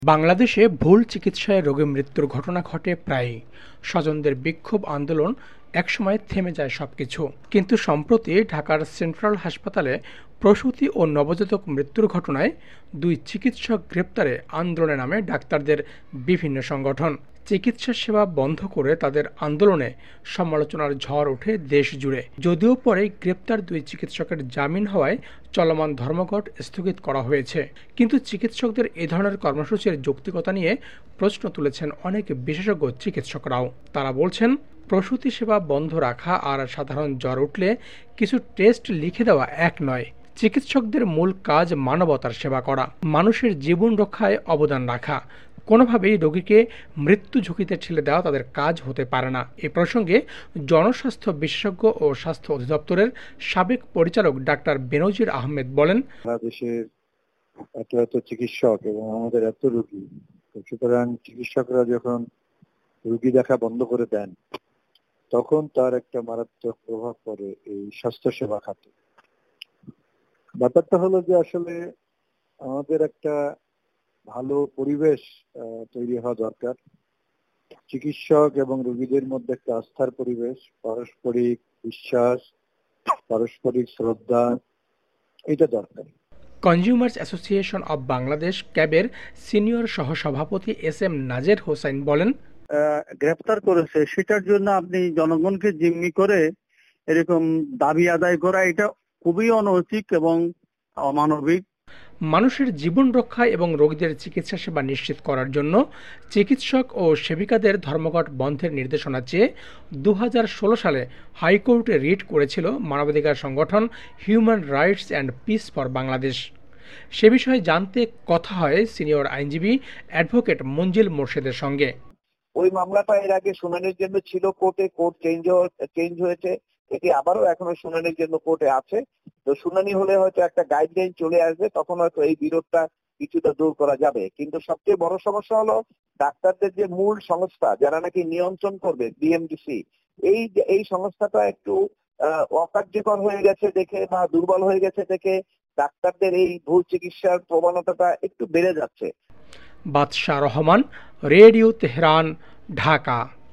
বাংলাদেশে ভুল চিকিৎসায় রোগী মৃত্যুর ঘটনা ঘটে প্রায়ই। স্বজনদের বিক্ষোভ আন্দোলন একসময় থেমে যায় সবকিছু, কিন্তু সম্প্রতি ঢাকার সেন্ট্রাল হাসপাতালে প্রসূতি ও নবজাতক মৃত্যুর ঘটনায় দুই চিকিৎসক গ্রেপ্তারে আন্দোলনে নামে ডাক্তারদের বিভিন্ন সংগঠন। চিকিৎসা সেবা বন্ধ করে তাদের আন্দোলনে সমালোচনার ঝড় ওঠে দেশ জুড়ে। যদিও পরে গ্রেপ্তার দুই চিকিৎসকের জামিন হওয়ায় চলমান ধর্মঘট স্থগিত করা হয়েছে, কিন্তু চিকিৎসকদের এ ধরনের কর্মসূচির যৌক্তিকতা নিয়ে প্রশ্ন তুলেছেন অনেক বিশেষজ্ঞ চিকিৎসকরাও। তারা বলছেন, প্রসূতি সেবা বন্ধ রাখা আর সাধারণ জ্বর উঠলে কিছু টেস্ট লিখে দেওয়া এক নয়। চিকিৎসকদের মূল কাজ মানবতার সেবা করা, মানুষের জীবন রক্ষায় অবদান রাখা। কোনোভাবেই রোগীকে মৃত্যু ঝুঁকিতে ঠেলে দেওয়া তাদের কাজ হতে পারে না। এ প্রসঙ্গে জনস্বাস্থ্য বিশেষজ্ঞ ও স্বাস্থ্য অধিদপ্তরের সাবেক পরিচালক ডাক্তার বেনজির আহমেদ বলেন, বাংলাদেশের এত এত চিকিৎসক এবং আমাদের এত রোগী, সুতরাং চিকিৎসকরা যখন রোগী দেখা বন্ধ করে দেন তখন তার একটা মারাত্মক প্রভাব পড়ে এই স্বাস্থ্যসেবা খাতে। ব্যাপারটা হলো যে আসলে আমাদের একটা ভালো পরিবেশ তৈরি হওয়া দরকার। চিকিৎসক এবং রোগীদের মধ্যে একটা আস্থার পরিবেশ, পারস্পরিক বিশ্বাস, পারস্পরিক শ্রদ্ধা, এটা দরকার। কনজিউমার্স অ্যাসোসিয়েশন অব বাংলাদেশ ক্যাবের সিনিয়র সহসভাপতি এস এম নাজের হোসাইন বলেন, গ্রেফতার করেছে সেটার জন্য আপনি জনগণকে জিম্মি করে এরকম দাবি আদায় করা, এটা খুবই অনৈতিক এবং অমানবিক। মানুষের জীবন রক্ষা এবং রোগীদের চিকিৎসা সেবা নিশ্চিত করার জন্য চিকিৎসক ও সেবিকাদের ধর্মঘট বন্ধের নির্দেশনা চেয়ে 2016 সালে হাইকোর্টে রিট করেছিল মানবাধিকার সংগঠন Human Rights and Peace for Bangladesh. সে বিষয়ে জানতে কথা হয় সিনিয়র আইনজীবী অ্যাডভোকেট মঞ্জিল মোর্শেদের সঙ্গে। ওই মামলাটা এর আগে শুনানির জন্য ছিল কোর্টে, কোর্ট চেঞ্জ হয়েছে, এটি আবারও এখনো শুনানির জন্য কোর্টে আছে। তো শুনানি হলে হয়তো একটা গাইডলাইন চলে আসবে, তখন হয়তো এই বিরোধটা কিছুটা দূর করা যাবে। কিন্তু সবচেয়ে বড় সমস্যা হলো ডাক্তারদের যে মূল সংস্থা যারা নাকি নিয়ন্ত্রণ করবে, বিএমডিসি, এই সংস্থাটা একটু অকার্যকর হয়ে গেছে দেখে বা দুর্বল হয়ে গেছে দেখে ডাক্তারদের এই ভুল চিকিৎসার প্রবণতাটা একটু বেড়ে যাচ্ছে। Badsha Rahman, radio Tehran, Dhaka.